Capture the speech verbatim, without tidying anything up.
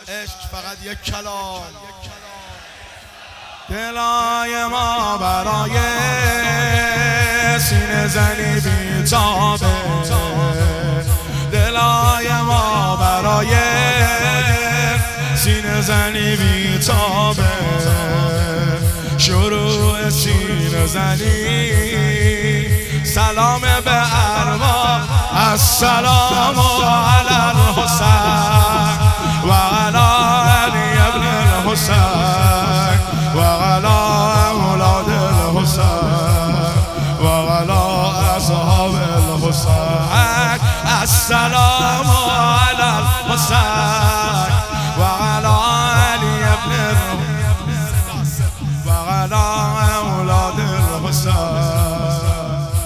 عشق فقط یک کلام. دلای ما برای سینه زنی بی‌تابه، دلای ما برای سینه زنی بی‌تابه، شروع سینه زنی سلام به ارواح، السلام علی الحسین و علی علی ابن الحسین و علی اولاد الحسین و علی اصحاب الحسین. السلام